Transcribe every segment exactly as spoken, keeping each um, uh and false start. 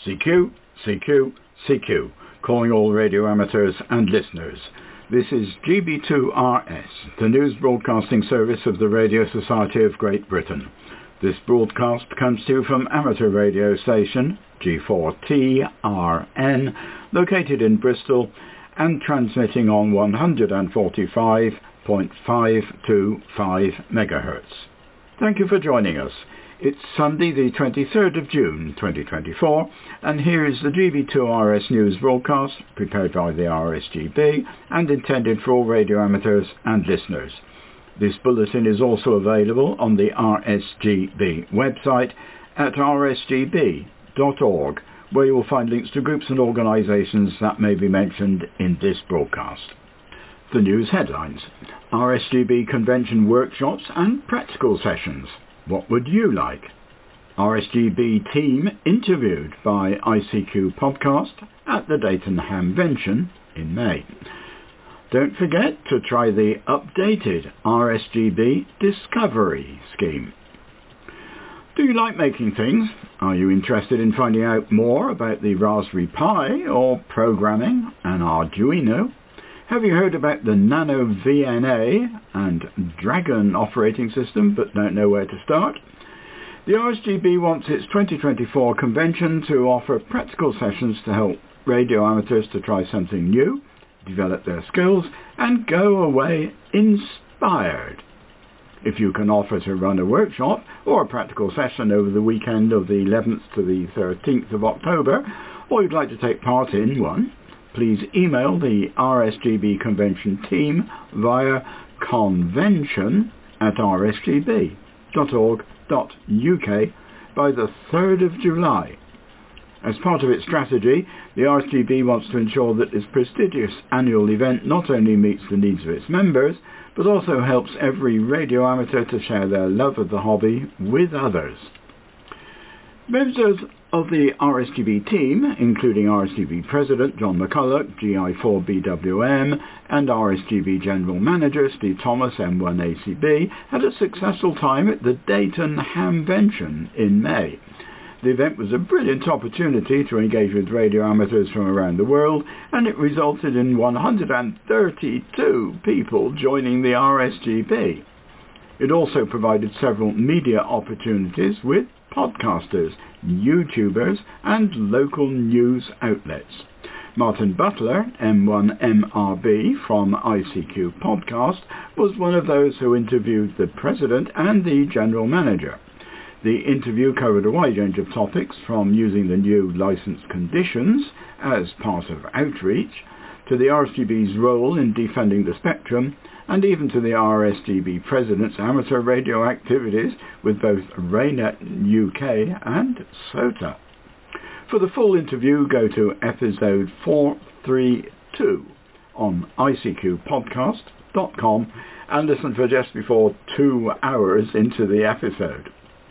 C Q, C Q, C Q, calling all radio amateurs and listeners. This is G B two R S, the news broadcasting service of the Radio Society of Great Britain. This broadcast comes to you from amateur radio station G four T R N, located in Bristol, and transmitting on one forty-five point five two five megahertz. Thank you for joining us. It's Sunday the twenty-third of June twenty twenty-four, and here is the G B two R S news broadcast prepared by the R S G B and intended for all radio amateurs and listeners. This bulletin is also available on the R S G B website at r s g b dot org, where you will find links to groups and organisations that may be mentioned in this broadcast. The news headlines: R S G B convention workshops and practical sessions. What would you like? R S G B team interviewed by I C Q Podcast at the Dayton Hamvention in May. Don't forget to try the updated R S G B Discovery scheme. Do you like making things? Are you interested in finding out more about the Raspberry Pi or programming an Arduino? Have you heard about the Nano V N A and Dragon operating system but don't know where to start? The R S G B wants its twenty twenty-four convention to offer practical sessions to help radio amateurs to try something new, develop their skills, and go away inspired. If you can offer to run a workshop or a practical session over the weekend of the eleventh to the thirteenth of October, or you'd like to take part in one, please email the R S G B convention team via convention at r s g b dot org dot u k by the third of July. As part of its strategy, the R S G B wants to ensure that this prestigious annual event not only meets the needs of its members, but also helps every radio amateur to share their love of the hobby with others. Members of the R S G B team, including R S G B President John McCulloch, G I four B W M, and R S G B General Manager Steve Thomas, M one A C B, had a successful time at the Dayton Hamvention in May. The event was a brilliant opportunity to engage with radio amateurs from around the world, and it resulted in one hundred thirty-two people joining the R S G B. It also provided several media opportunities with podcasters, YouTubers, and local news outlets. Martin Butler, M one M R B from I C Q Podcast, was one of those who interviewed the President and the General Manager. The interview covered a wide range of topics, from using the new licence conditions as part of outreach, to the R S G B's role in defending the spectrum, and even to the R S G B President's amateur radio activities with both Raynet U K and SOTA. For the full interview, go to episode four thirty-two on I C Q podcast dot com and listen for just before two hours into the episode.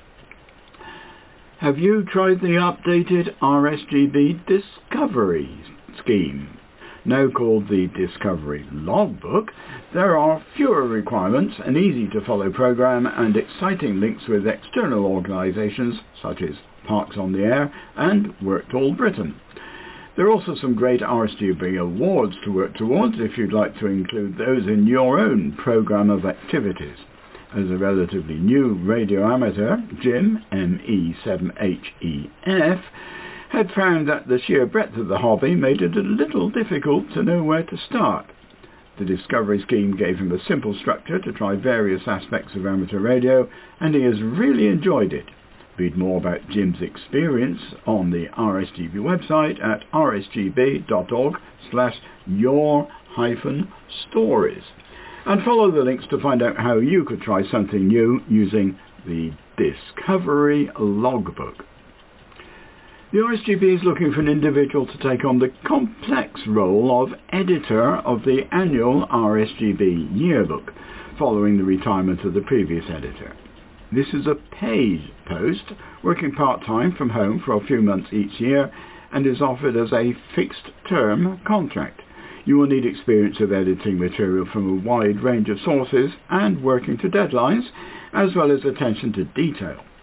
Have you tried the updated R S G B Discovery scheme? Now called the Discovery Logbook, there are fewer requirements, an easy-to-follow program, and exciting links with external organisations such as Parks on the Air and Worked All Britain. There are also some great R S G B awards to work towards if you'd like to include those in your own programme of activities. As a relatively new radio amateur, Jim, M E seven H E F, had found that the sheer breadth of the hobby made it a little difficult to know where to start. The Discovery scheme gave him a simple structure to try various aspects of amateur radio, and he has really enjoyed it. Read more about Jim's experience on the R S G B website at r s g b dot org slash your hyphen stories. And follow the links to find out how you could try something new using the Discovery Logbook. The R S G B is looking for an individual to take on the complex role of editor of the annual R S G B yearbook, following the retirement of the previous editor. This is a paid post, working part-time from home for a few months each year, and is offered as a fixed-term contract. You will need experience of editing material from a wide range of sources and working to deadlines, as well as attention to detail.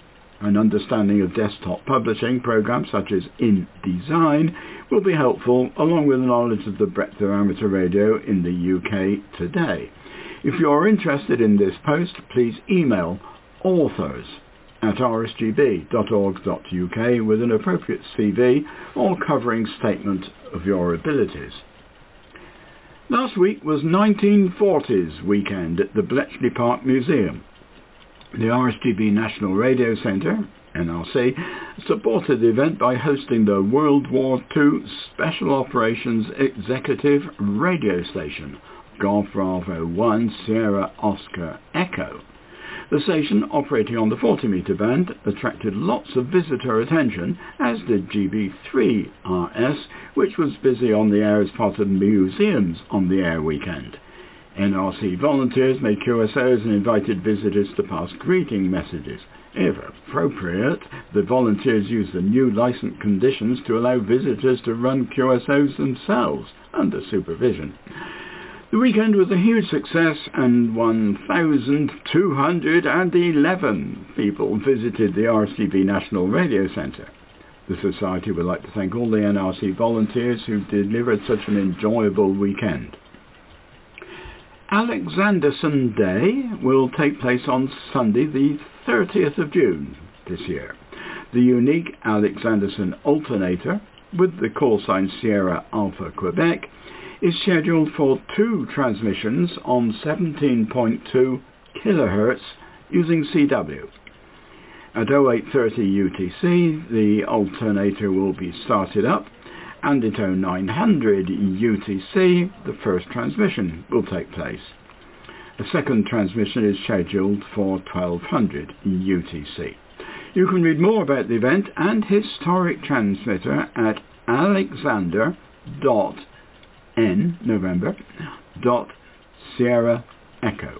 An understanding of desktop publishing programs such as InDesign will be helpful, along with knowledge of the breadth of amateur radio in the U K today. If you are interested in this post, please email authors at r s g b dot org dot u k with an appropriate C V or covering statement of your abilities. Last week was nineteen forties weekend at the Bletchley Park Museum. The R S G B National Radio Centre, N R C, supported the event by hosting the World War Two Special Operations Executive Radio Station, Golf Bravo one Sierra Oscar Echo. The station, operating on the forty metre band, attracted lots of visitor attention, as did G B three R S, which was busy on the air as part of Museums on the Air weekend. N R C volunteers made Q S Os and invited visitors to pass greeting messages. If appropriate, the volunteers used the new licence conditions to allow visitors to run Q S Os themselves, under supervision. The weekend was a huge success, and one thousand two hundred eleven people visited the R S G B National Radio Centre. The Society would like to thank all the N R C volunteers who delivered such an enjoyable weekend. Alexanderson Day will take place on Sunday the thirtieth of June this year. The unique Alexanderson alternator, with the call sign Sierra Alpha Quebec, is scheduled for two transmissions on seventeen point two kilohertz using C W. At oh eight thirty U T C, the alternator will be started up, and at oh nine hundred U T C, the first transmission will take place. A second transmission is scheduled for twelve hundred U T C. You can read more about the event and historic transmitter at alexander dot n November dot Sierra Echo.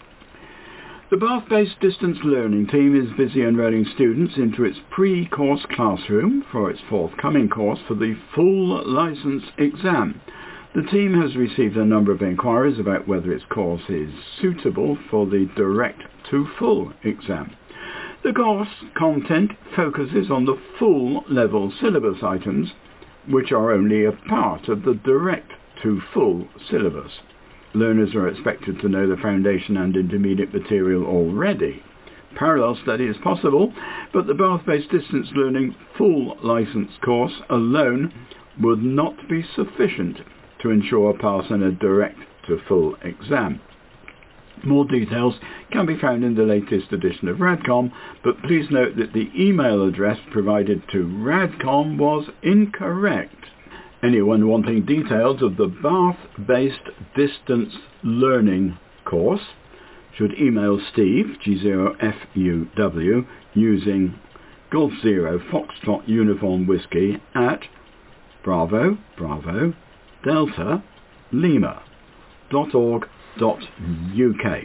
The Bath-based distance learning team is busy enrolling students into its pre-course classroom for its forthcoming course for the full licence exam. The team has received a number of inquiries about whether its course is suitable for the direct to full exam. The course content focuses on the full level syllabus items, which are only a part of the direct to full syllabus. Learners are expected to know the foundation and intermediate material already. Parallel study is possible, but the Bath-based distance learning full licence course alone would not be sufficient to ensure a pass in a direct to full exam. More details can be found in the latest edition of RADCOM, but please note that the email address provided to RADCOM was incorrect. Anyone wanting details of the Bath-based distance learning course should email Steve, G zero F U W, using Golf Zero Foxtrot Uniform Whiskey at Bravo, Bravo, Delta, Lima dot org dot U K.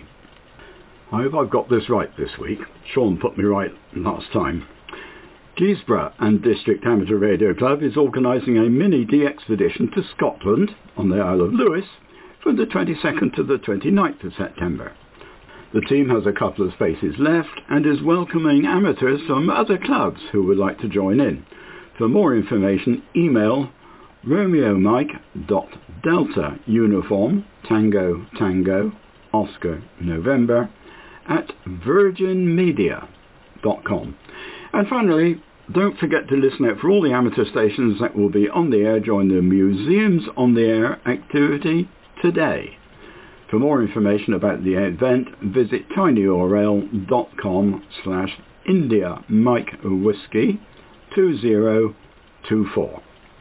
I hope I've got this right this week. Sean put me right last time. Guisborough and District Amateur Radio Club is organising a mini-D expedition to Scotland on the Isle of Lewis from the twenty-second to the twenty-ninth of September. The team has a couple of spaces left and is welcoming amateurs from other clubs who would like to join in. For more information, email Romeo Mike dot Delta Uniform Tango Tango Oscar November at virgin media dot com. And finally, don't forget to listen out for all the amateur stations that will be on the air during the Museums on the Air activity today. For more information about the event, visit tinyurl dot com slash India Mike Whiskey two zero two four.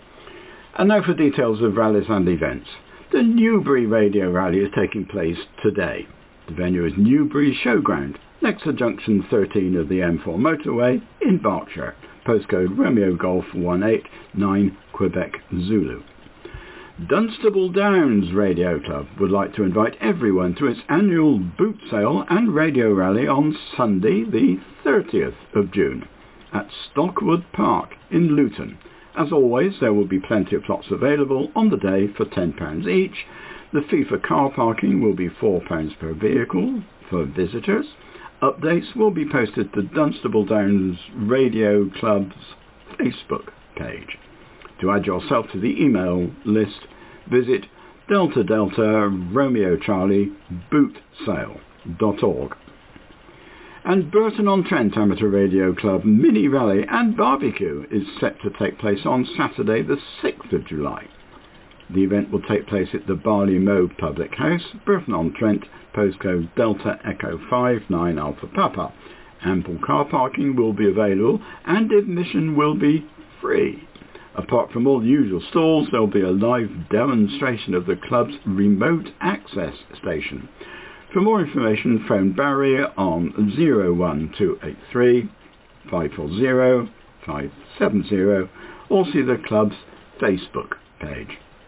And now for details of rallies and events. The Newbury Radio Rally is taking place today. The venue is Newbury Showground, next to junction thirteen of the M four motorway in Berkshire, postcode Romeo Golf one eight nine Quebec Zulu. Dunstable Downs Radio Club would like to invite everyone to its annual boot sale and radio rally on Sunday the thirtieth of June at Stockwood Park in Luton. As always, there will be plenty of plots available on the day for ten pounds each. The fee for car parking will be four pounds per vehicle for visitors. Updates will be posted to Dunstable Downs Radio Club's Facebook page. To add yourself to the email list, visit Delta Delta Romeo Charlie boot sale dot org. And Burton-on-Trent Amateur Radio Club Mini Rally and Barbecue is set to take place on Saturday the sixth of July. The event will take place at the Barley Mow Public House, Burton-on-Trent, postcode Delta Echo five nine Alpha Papa. Ample car parking will be available and admission will be free. Apart from all the usual stalls, there will be a live demonstration of the club's remote access station. For more information, phone Barry on zero one two eight three, five four zero, five seven zero or see the club's Facebook page.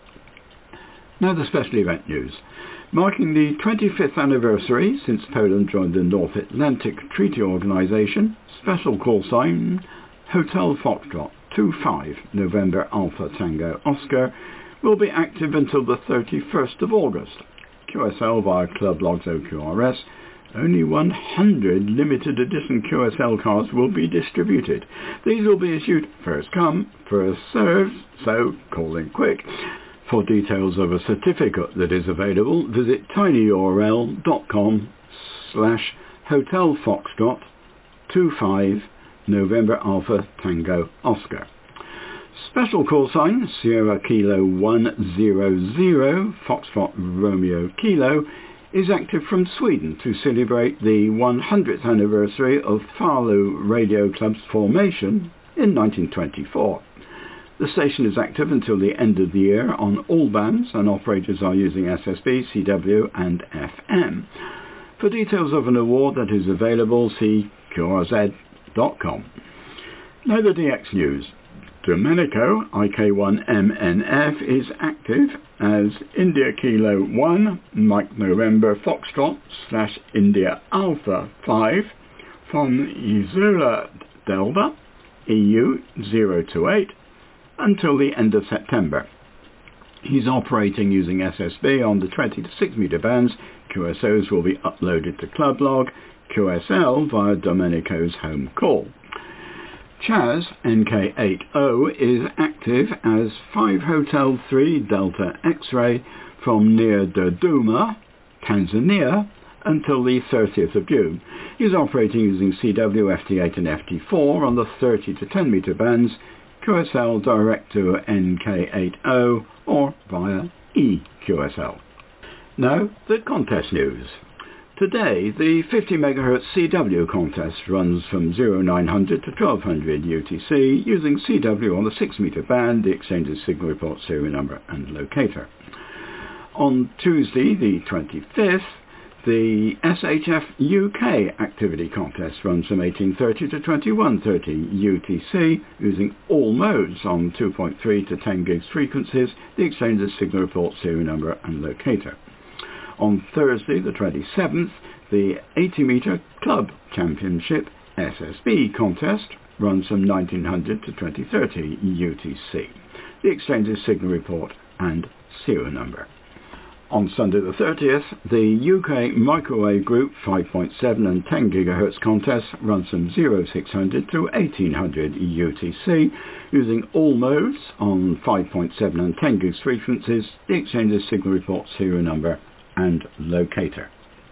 Now the special event news. Marking the twenty-fifth anniversary since Poland joined the North Atlantic Treaty Organization, special call sign Hotel Foxtrot two five November Alpha Tango Oscar will be active until the thirty-first of August. Q S L via Club Logs O Q R S. Only one hundred limited edition Q S L cards will be distributed. These will be issued first come, first served, so call in quick. For details of a certificate that is available, visit tinyurl.com slash Hotel Foxtrot two five November Alpha Tango Oscar. Special call sign Sierra Kilo one zero zero Foxtrot Romeo Kilo is active from Sweden to celebrate the one hundredth anniversary of Falu Radio Club's formation in nineteen twenty-four. The station is active until the end of the year on all bands, and operators are using S S B, C W and F M. For details of an award that is available, see Q R Z dot com. Now the D X news. Domenico I K one M N F is active as India Kilo one Mike November Foxtrot slash India Alpha five from Isola Delta E U zero two eight until the end of September. He's operating using S S B on the twenty to six meter bands. Q S Os will be uploaded to Club Log, Q S L via Domenico's home call. Chaz N K eight zero is active as five Hotel three Delta X-Ray from near Dodoma, Tanzania, until the thirtieth of June. He's operating using C W, F T eight and F T four on the thirty to ten meter bands, Q S L direct to N K eight zero or via E Q S L. Now the contest news. Today, the fifty megahertz C W contest runs from nine hundred to twelve hundred U T C using C W on the six meter band, the exchange's signal report serial number and locator. On Tuesday, the twenty-fifth, the S H F U K activity contest runs from eighteen thirty to twenty-one thirty U T C using all modes on two point three to ten gigs frequencies, the exchange's signal report serial number and locator. On Thursday the twenty-seventh, the eighty meter Club Championship S S B contest runs from nineteen hundred to twenty thirty U T C. The exchange's signal report and serial number. On Sunday the thirtieth, the U K Microwave Group five point seven and ten gigahertz contest runs from six hundred to eighteen hundred U T C using all modes on five point seven and ten gigs frequencies, the exchange's signal report serial number and locator.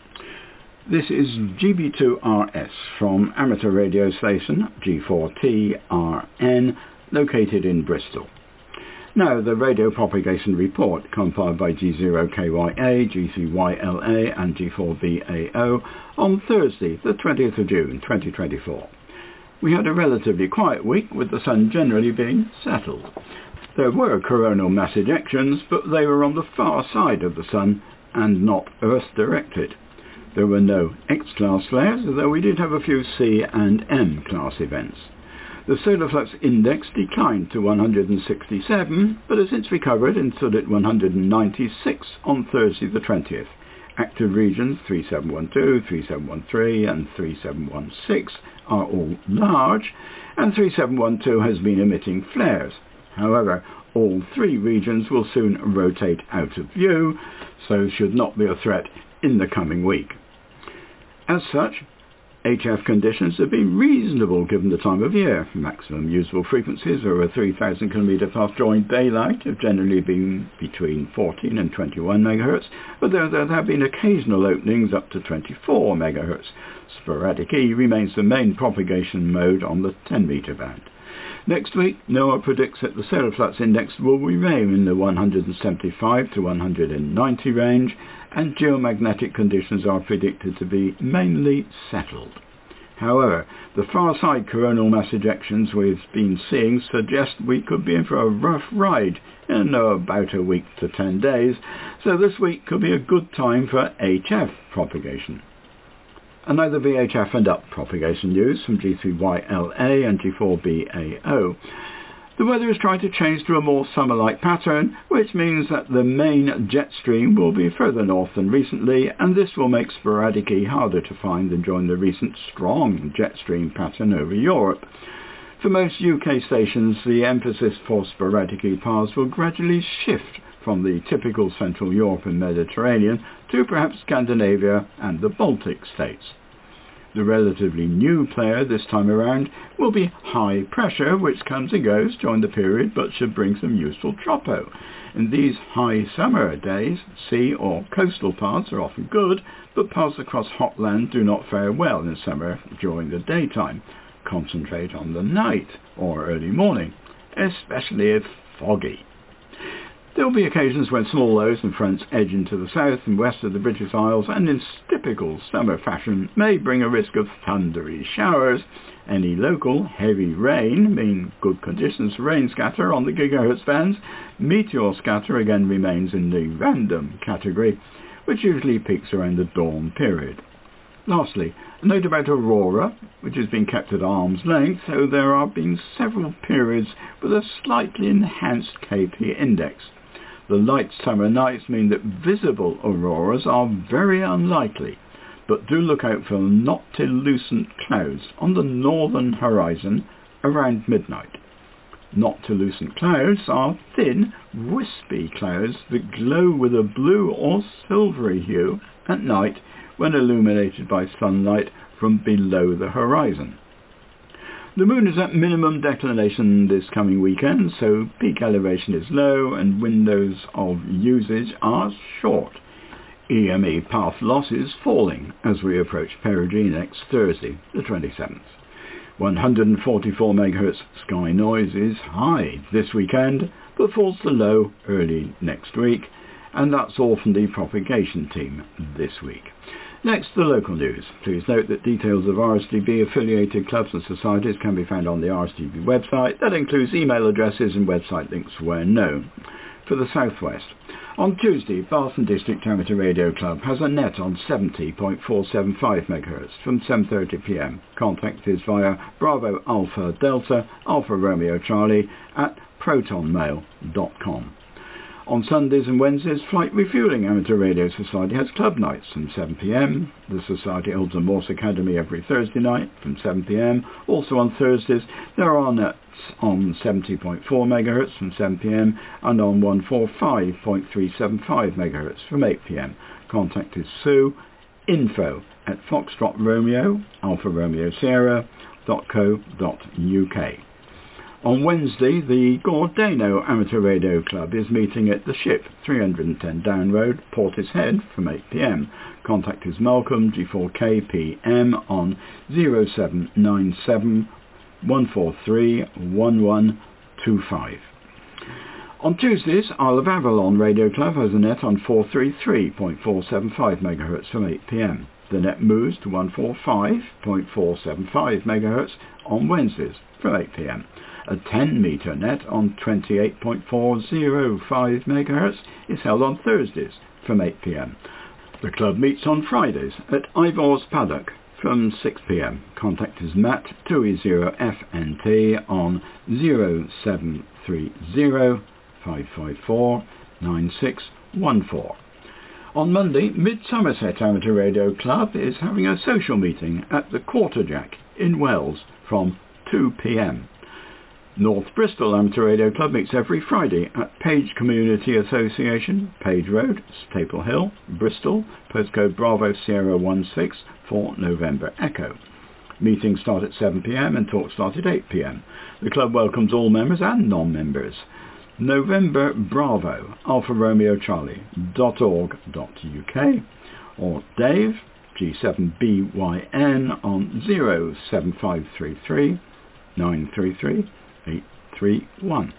This is G B two R S from amateur radio station G four T R N located in Bristol. Now the radio propagation report compiled by G zero K Y A, G three Y L A and G four B A O on Thursday the twentieth of June twenty twenty-four. We had a relatively quiet week with the sun generally being settled. There were coronal mass ejections, but they were on the far side of the sun and not Earth-directed. There were no X-class flares, though we did have a few C and M-class events. The solar flux index declined to one hundred sixty-seven, but has since recovered and stood at one hundred ninety-six on Thursday the twentieth. Active regions three seven one two, three seven one three and three seven one six are all large, and three seven one two has been emitting flares. However, all three regions will soon rotate out of view, so should not be a threat in the coming week. As such, H F conditions have been reasonable given the time of year. Maximum usable frequencies over three thousand kilometre path during daylight have generally been between fourteen and twenty-one megahertz, although there have been occasional openings up to twenty-four megahertz. Sporadic E remains the main propagation mode on the ten metre band. Next week, NOAA predicts that the solar flux index will remain in the one hundred seventy-five to one hundred ninety range, and geomagnetic conditions are predicted to be mainly settled. However, the far-side coronal mass ejections we've been seeing suggest we could be in for a rough ride in about a week to ten days, so this week could be a good time for H F propagation. And now the V H F and up propagation news from G three Y L A and G four B A O. The weather is trying to change to a more summer-like pattern, which means that the main jet stream will be further north than recently, and this will make sporadic E harder to find than during the recent strong jet stream pattern over Europe. For most U K stations, the emphasis for sporadic E paths will gradually shift from the typical Central Europe and Mediterranean to perhaps Scandinavia and the Baltic states. The relatively new player this time around will be high pressure, which comes and goes during the period but should bring some useful tropo. In these high summer days, sea or coastal paths are often good, but paths across hot land do not fare well in summer during the daytime. Concentrate on the night or early morning, especially if foggy. There will be occasions when small lows and fronts edge into the south and west of the British Isles, and in typical summer fashion may bring a risk of thundery showers. Any local heavy rain mean good conditions for rain scatter on the gigahertz bands. Meteor scatter again remains in the random category, which usually peaks around the dawn period. Lastly, a note about aurora, which has been kept at arm's length, so there have been several periods with a slightly enhanced K P index. The light summer nights mean that visible auroras are very unlikely, but do look out for noctilucent clouds on the northern horizon around midnight. Noctilucent clouds are thin, wispy clouds that glow with a blue or silvery hue at night when illuminated by sunlight from below the horizon. The moon is at minimum declination this coming weekend, so peak elevation is low and windows of usage are short. E M E path losses falling as we approach perigee next Thursday, the twenty-seventh. one hundred forty-four megahertz sky noise is high this weekend, but falls to low early next week, and that's all from the propagation team this week. Next, the local news. Please note that details of R S D B affiliated clubs and societies can be found on the R S D B website. That includes email addresses and website links where known. For the Southwest, on Tuesday, Barton District Amateur Radio Club has a net on seventy point four seven five megahertz from seven thirty p m. Contact is via Bravo Alpha Delta Alpha Romeo Charlie at protonmail dot com. On Sundays and Wednesdays, Flight Refueling Amateur Radio Society has club nights from seven p m. The Society holds a Morse Academy every Thursday night from seven p m. Also on Thursdays, there are nets on seventy point four megahertz from seven p m and on one forty-five point three seven five megahertz from eight p m. Contact is Sue, info at Foxtrot Romeo, Alpha Romeo Sierra dot co dot U K. On Wednesday, the Gordano Amateur Radio Club is meeting at the Ship, three hundred ten Down Road, Portishead, from eight p m. Contact is Malcolm, G four K P M, on zero seven nine seven one four three one one two five. On Tuesdays, Isle of Avalon Radio Club has a net on four thirty-three point four seven five megahertz from eight p m. The net moves to one forty-five point four seven five megahertz on Wednesdays from eight p m. A ten metre net on twenty-eight point four zero five megahertz is held on Thursdays from eight p m. The club meets on Fridays at Ivor's Paddock from six p m. Contact is Matt two zero F N T on zero seven three zero five five four nine six one four. On Monday, Mid Somerset Amateur Radio Club is having a social meeting at the Quarterjack in Wells from two p m. North Bristol Amateur Radio Club meets every Friday at Page Community Association, Page Road, Staple Hill, Bristol, postcode Bravo Sierra one six for November Echo. Meetings start at seven p m and talks start at eight p m. The club welcomes all members and non-members. November Bravo, Alpha Romeo Charlie dot org dot U K, or Dave, G seven B Y N, on zero seven five three three nine three three eight three one.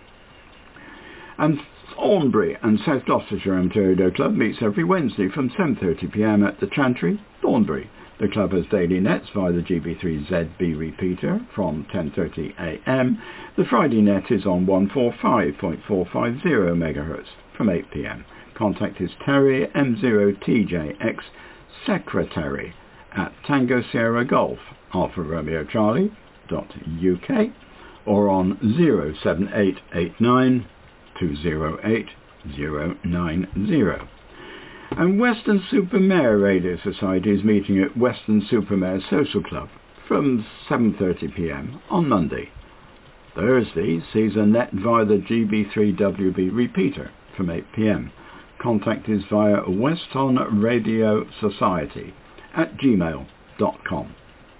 And Thornbury and South Gloucestershire Amateur Radio Club meets every Wednesday from seven thirty p m at the Chantry, Thornbury. The club has daily nets via the G B three Z B repeater from ten thirty a m. The Friday net is on one forty-five point four five zero megahertz from eight p m. Contact is Terry M zero T J X, Secretary at Tango Sierra Golf, Alpha Romeo Charlie dot U K, or on zero seven eight eight nine two zero eight zero nine zero. And Weston-super-Mare Radio Society is meeting at Weston-super-Mare Social Club from seven thirty p m on Monday. Thursday sees a net via the G B three W B repeater from eight p m. Contact is via Weston Radio Society at gmail dot com.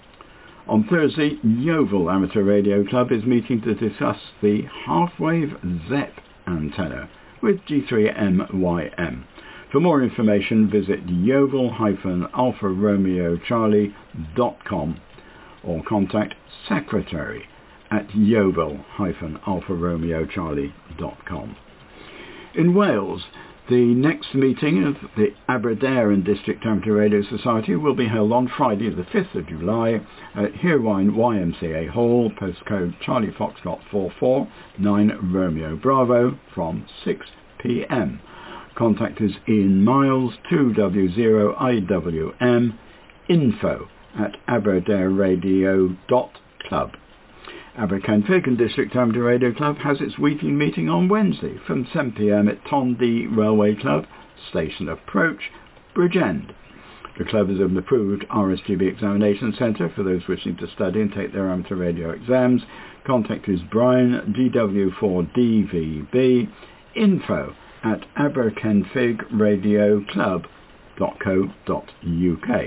On Thursday, Yeovil Amateur Radio Club is meeting to discuss the half-wave Z E P antenna with G three M Y M. For more information, visit yeovil dash alpha romeo charlie dot com or contact Secretary at yeovil dash alpha romeo charlie dot com. In Wales, the next meeting of the Aberdare District Amateur Radio Society will be held on Friday the fifth of July at Hirwine Y M C A Hall, postcode Charlie Foxtrot four four nine Romeo Bravo, from six p m. Contact is Ian Miles, two W zero I W M, info at aberdareradio dot club. Aberkenfig District Amateur Radio Club has its weekly meeting on Wednesday from seven p m at Tondy Railway Club, Station Approach, Bridgend. The club is an approved R S G B examination centre for those wishing to study and take their amateur radio exams. Contact is Brian, G W four D V B, info at aberkenfig radio club dot co dot U K.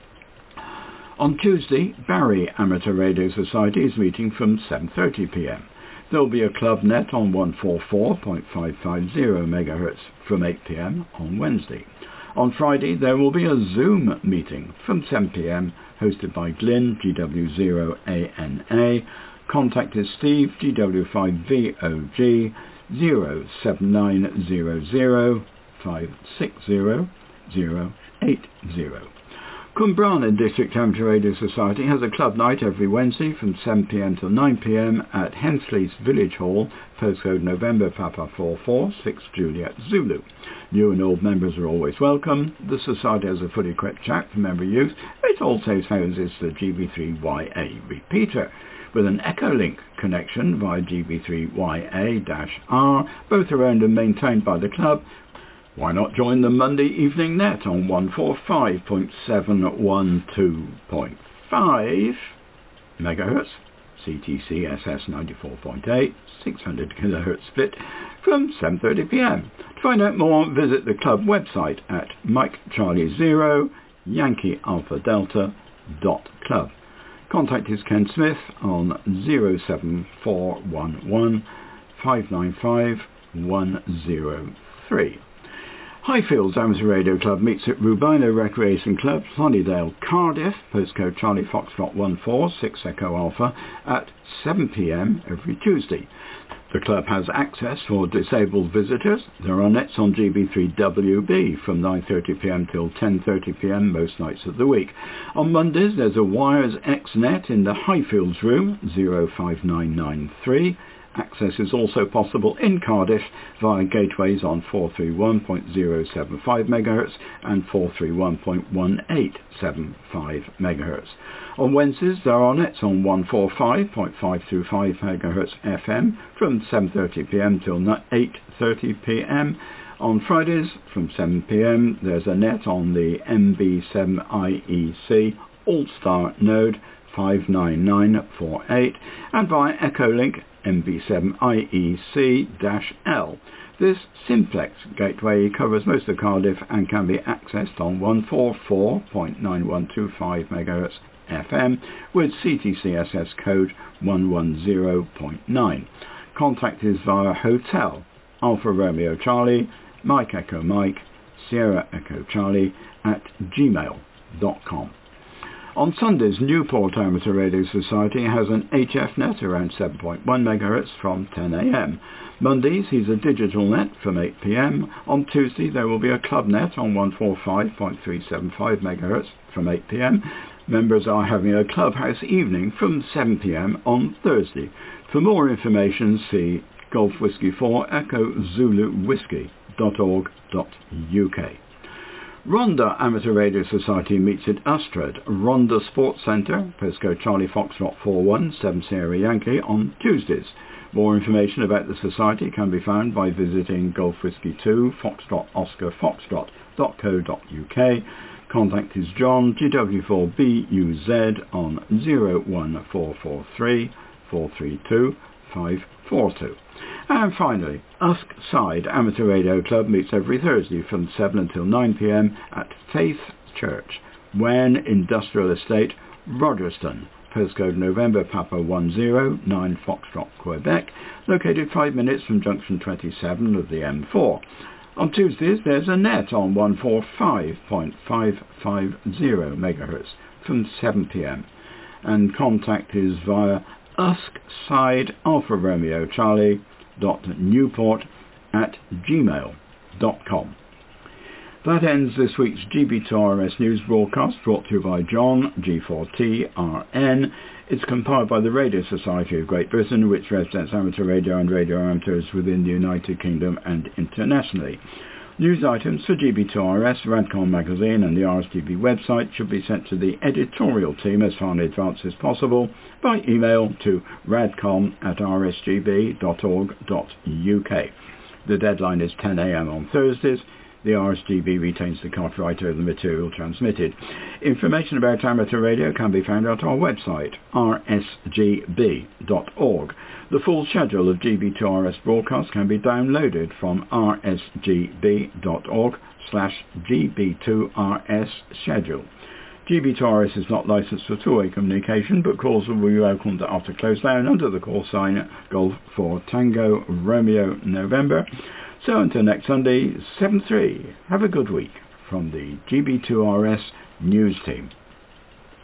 On Tuesday, Barry Amateur Radio Society is meeting from seven thirty p m. There will be a club net on one forty-four point five five zero megahertz from eight p m on Wednesday. On Friday, there will be a Zoom meeting from seven p m hosted by Glyn, G W zero A N A. Contact is Steve, G W five V O G, zero seven nine zero zero five six zero zero eight zero. Cumbrana District Amateur Radio Society has a club night every Wednesday from seven p m till nine p m at Hensley's Village Hall, postcode November Papa four four six Juliet Zulu. New and old members are always welcome. The society has a fully equipped chat for member use. It also houses the G B three Y A repeater with an Echolink connection via G B three Y A R. Both are owned and maintained by the club. Why not join the Monday evening net on one forty-five point seven one two point five megahertz, C T C S S ninety-four point eight, six hundred kilohertz split, from seven thirty p m. To find out more, visit the club website at Mike Charlie Zero Yankee Alpha Delta dot club. Contact is Ken Smith on zero seven four one one five nine five one zero three. Highfields Amateur Radio Club meets at Rubino Recreation Club, Lonnydale, Cardiff, postcode Charlie Foxtrot one four six Echo Alpha, at seven p m every Tuesday. The club has access for disabled visitors. There are nets on G B three W B from nine thirty p m till ten thirty p m most nights of the week. On Mondays there's a Wires X net in the Highfields room, zero five nine nine three. Access is also possible in Cardiff via gateways on four thirty-one point zero seven five megahertz and four thirty-one point one eight seven five megahertz. On Wednesdays there are nets on one forty-five point five two five megahertz F M from seven thirty p m till eight thirty p m. On Fridays from seven p m there's a net on the M B seven I E C All-Star node five nine nine four eight and via Echolink M B seven I E C L. This simplex gateway covers most of Cardiff and can be accessed on one forty-four point nine one two five megahertz F M with C T C S S code one one zero point nine. Contact is via hotel Alpha Romeo Charlie, Mike Echo Mike, Sierra Echo Charlie at gmail dot com. On Sundays, Newport Amateur Radio Society has an H F net around seven point one megahertz from ten a m. Mondays, he's a digital net from eight p m. On Tuesday, there will be a club net on one forty-five point three seven five megahertz from eight p m. Members are having a clubhouse evening from seven p m on Thursday. For more information, see Golf Whiskey four Echo Zulu Whiskey dot org dot U K. Rhondda Amateur Radio Society meets at Ustrad, Rhondda Sports Centre, postcode Charlie Foxtrot four one seven Sierra Yankee, on Tuesdays. More information about the society can be found by visiting Golf Whiskey two Foxtrot Oscar Foxtrot dot co dot U K. Contact is John, G W four B U Z, on zero one four four three four three two five four two. And finally, Usk Side Amateur Radio Club meets every Thursday from seven until nine p m at Faith Church, Wen Industrial Estate, Rogerston, postcode November Papa one zero nine Foxtrot, Quebec, located five minutes from junction twenty-seven of the M four. On Tuesdays, there's a net on one forty-five point five five zero megahertz from seven p m, and contact is via Usk Side Alpha Romeo Charlie dot Newport at gmail dot com. That ends this week's G B two R S news broadcast, brought to you by John, G four T R N. It's compiled by the Radio Society of Great Britain, which represents amateur radio and radio amateurs within the United Kingdom and internationally. News items for G B two R S, Radcom magazine and the R S G B website should be sent to the editorial team as far in advance as possible by email to radcom at r s g b dot org dot U K. The deadline is ten a m on Thursdays. The R S G B retains the copyright over the material transmitted. Information about amateur radio can be found at our website, r s g b dot org. The full schedule of G B two R S broadcasts can be downloaded from r s g b dot org slash G B two R S schedule. G B two R S is not licensed for two-way communication, but calls will be welcomed after close down under the call sign Golf for Tango Romeo November. So until next Sunday, seven three, have a good week from the G B two R S News Team.